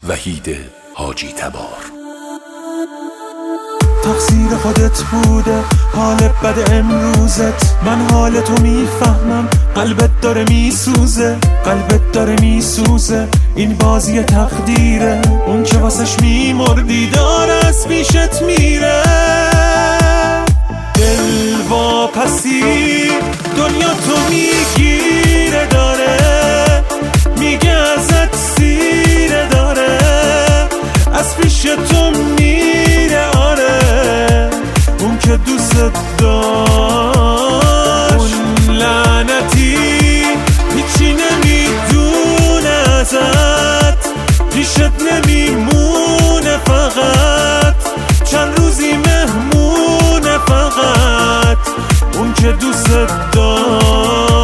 وحید حاجی تبار. تقصیر خودت بوده حال بد امروزت، من حال تو میفهمم، قلبت داره میسوزه، قلبت داره میسوزه، این بازی تقدیره، اون که واسش میمردی داره از پیشت میره. دل واپسی دنیا تو میگیره داره، میگه ازت سیره داره، از پیش تو میره. آره اون که دوست داشت، اون لعنتی هیچی نمیدونه ازت، پیشت نمیمونه، فقط چند روزی مهمونه، فقط اون که دوست داشت.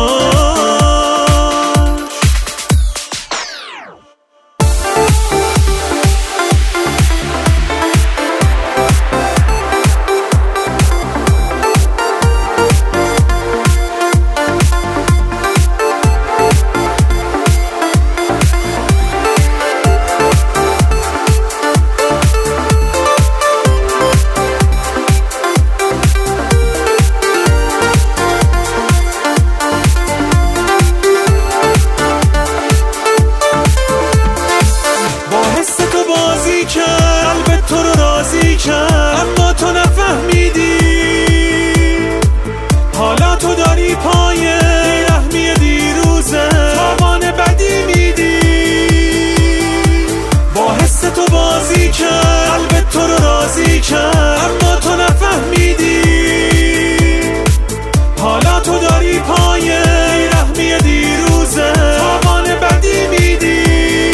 قلبت تو رو راضی کرد اما تو نفهمیدی، حالا تو داری پای رحمی دیروزه تاوان بدی میدی. با حس تو بازی کرد، قلبت تو رو راضی کرد اما تو نفهمیدی، حالا تو داری پای رحمی دیروزه تاوان بدی میدی.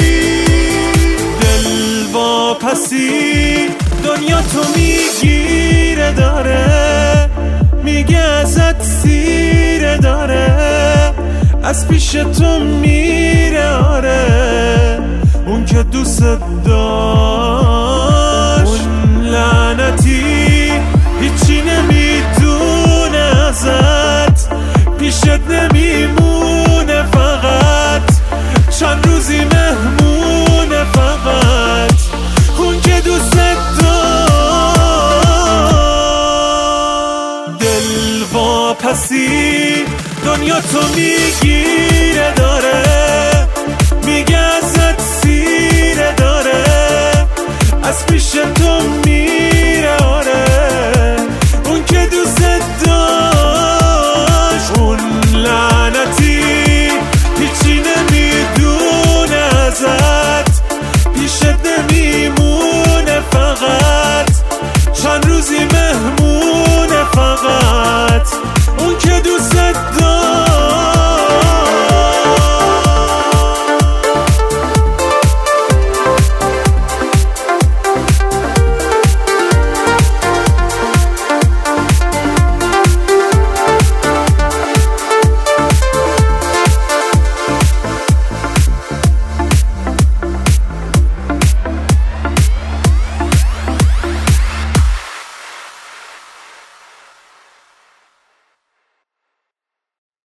پسی دنیا تو میگیره داره، میگه ازت سیره داره، از پیش تو میره. آره اون که دوست داشت، اون لعنتی هیچی نمیدونه ازت، پیشت نمیمونه، فقط چند روزی مهمونه، فقط اون که دوست داشت. دل واپسی دنیا تو میگی